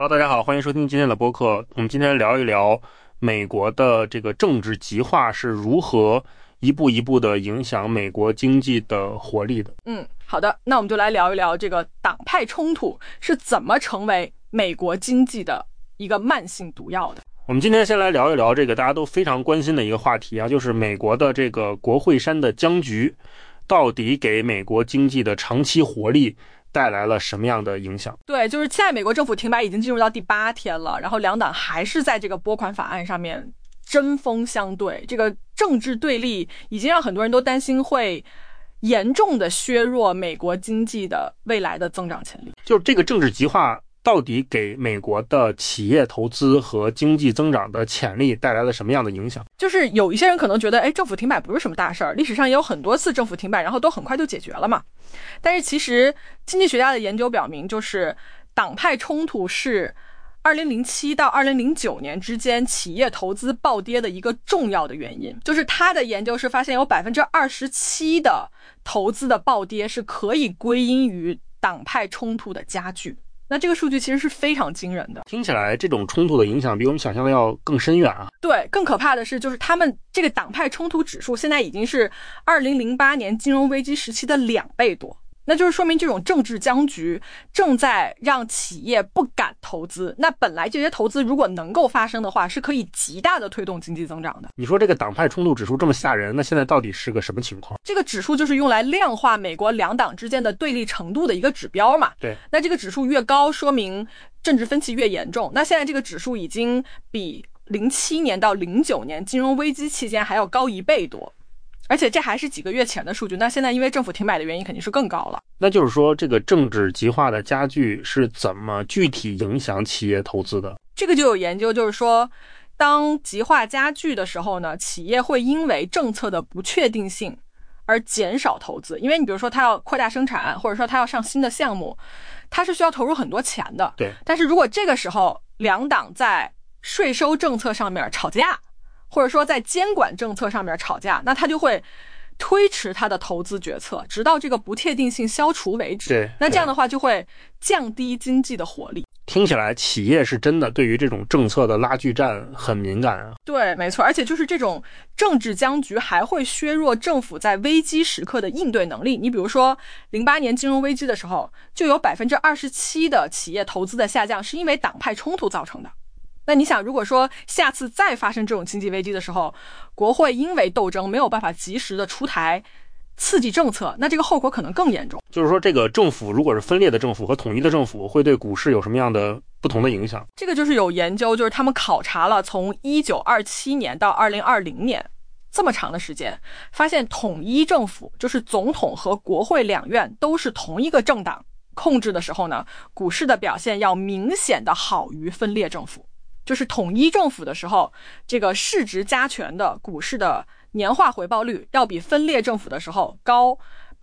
Hello， 大家好，欢迎收听今天的播客。我们今天聊一聊美国的这个政治极化是如何一步一步的影响美国经济的活力的。 好的，那我们就来聊一聊这个党派冲突是怎么成为美国经济的一个慢性毒药的。 我们今天先来聊一聊这个大家都非常关心的一个话题啊，就是美国的这个国会山的僵局到底给美国经济的长期活力带来了什么样的影响？ 对，就是现在美国政府停摆已经进入到第8天了，然后两党还是在这个拨款法案上面针锋相对，这个政治对立已经让很多人都担心会严重的削弱美国经济的未来的增长潜力。 就是这个政治极化到底给美国的企业投资和经济增长的潜力带来了什么样的影响？ 就是有一些人可能觉得，政府停摆不是什么大事儿，历史上也有很多次政府停摆，然后都很快就解决了嘛。但是其实经济学家的研究表明，就是党派冲突是2007到2009年之间企业投资暴跌的一个重要的原因。就是他的研究是发现有 27% 的投资的暴跌是可以归因于党派冲突的加剧。那这个数据其实是非常惊人的， 听起来这种冲突的影响比我们想象的要更深远啊。 对，更可怕的是，就是他们这个党派冲突指数现在已经是2008年金融危机时期的2倍多。那就是说明这种政治僵局正在让企业不敢投资。那本来这些投资如果能够发生的话，是可以极大的推动经济增长的。 你说这个党派冲突指数这么吓人，那现在到底是个什么情况？ 这个指数就是用来量化美国两党之间的对立程度的一个指标嘛。 对， 那这个指数越高，说明政治分歧越严重。那现在这个指数已经比07年到09年金融危机期间还要高1倍多。而且这还是几个月前的数据，那现在因为政府停摆的原因肯定是更高了。 那就是说这个政治极化的加剧是怎么具体影响企业投资的？ 这个就有研究就是说，当极化加剧的时候呢，企业会因为政策的不确定性而减少投资。因为你比如说它要扩大生产，或者说它要上新的项目，它是需要投入很多钱的。 对。 但是如果这个时候两党在税收政策上面吵架，或者说在监管政策上面吵架，那他就会推迟他的投资决策，直到这个不确定性消除为止。 对， 那这样的话就会降低经济的活力。 听起来企业是真的对于这种政策的拉锯战很敏感啊。 对，没错，而且就是这种政治僵局还会削弱政府在危机时刻的应对能力。你比如说08年金融危机的时候，就有 27% 的企业投资的下降是因为党派冲突造成的。那你想，如果说下次再发生这种经济危机的时候，国会因为斗争没有办法及时的出台刺激政策，那这个后果可能更严重。 就是说这个政府如果是分裂的政府和统一的政府会对股市有什么样的不同的影响？ 这个就是有研究，就是他们考察了从1927年到2020年这么长的时间，发现统一政府就是总统和国会两院都是同一个政党控制的时候呢，股市的表现要明显的好于分裂政府。就是统一政府的时候，这个市值加权的股市的年化回报率要比分裂政府的时候高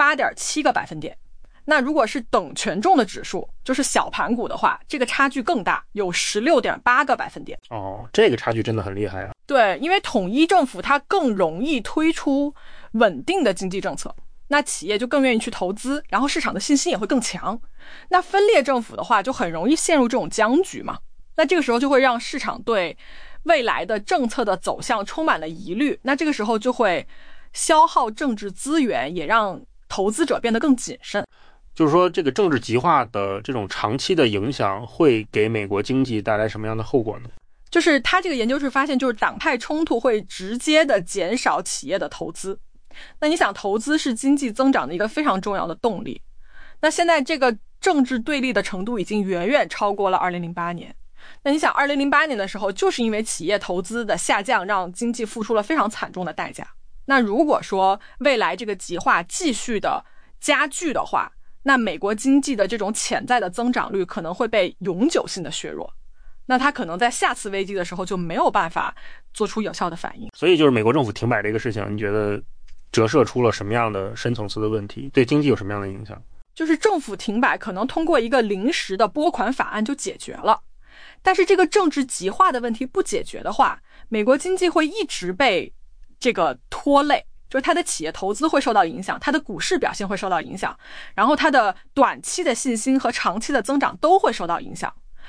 8.7 个百分点。那如果是等权重的指数，就是小盘股的话，这个差距更大，有 16.8 个百分点。 哦，这个差距真的很厉害啊。 对，因为统一政府它更容易推出稳定的经济政策，那企业就更愿意去投资，然后市场的信心也会更强。那分裂政府的话就很容易陷入这种僵局嘛。那这个时候就会让市场对未来的政策的走向充满了疑虑，那这个时候就会消耗政治资源，也让投资者变得更谨慎。 就是说这个政治极化的这种长期的影响会给美国经济带来什么样的后果呢？ 就是他这个研究是发现，就是党派冲突会直接的减少企业的投资。那你想，投资是经济增长的一个非常重要的动力，那现在这个政治对立的程度已经远远超过了2008年。那你想2008年的时候，就是因为企业投资的下降让经济付出了非常惨重的代价。那如果说未来这个极化继续的加剧的话，那美国经济的这种潜在的增长率可能会被永久性的削弱，那它可能在下次危机的时候就没有办法做出有效的反应。 所以就是美国政府停摆这个事情，你觉得折射出了什么样的深层次的问题，对经济有什么样的影响？ 就是政府停摆可能通过一个临时的拨款法案就解决了，但是这个政治极化的问题不解决的话，美国经济会一直被这个拖累，就是它的企业投资会受到影响，它的股市表现会受到影响，然后它的短期的信心和长期的增长都会受到影响。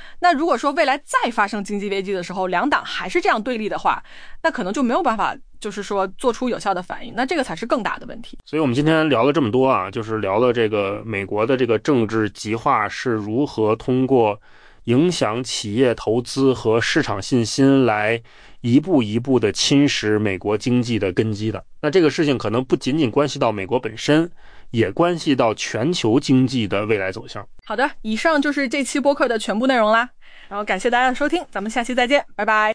那如果说未来再发生经济危机的时候，两党还是这样对立的话，那可能就没有办法就是说做出有效的反应，那这个才是更大的问题。 所以我们今天聊了这么多啊，就是聊了这个美国的这个政治极化是如何通过影响企业投资和市场信心来一步一步的侵蚀美国经济的根基的。那这个事情可能不仅仅关系到美国本身，也关系到全球经济的未来走向。 好的，以上就是这期播客的全部内容啦，然后感谢大家的收听，咱们下期再见，拜拜。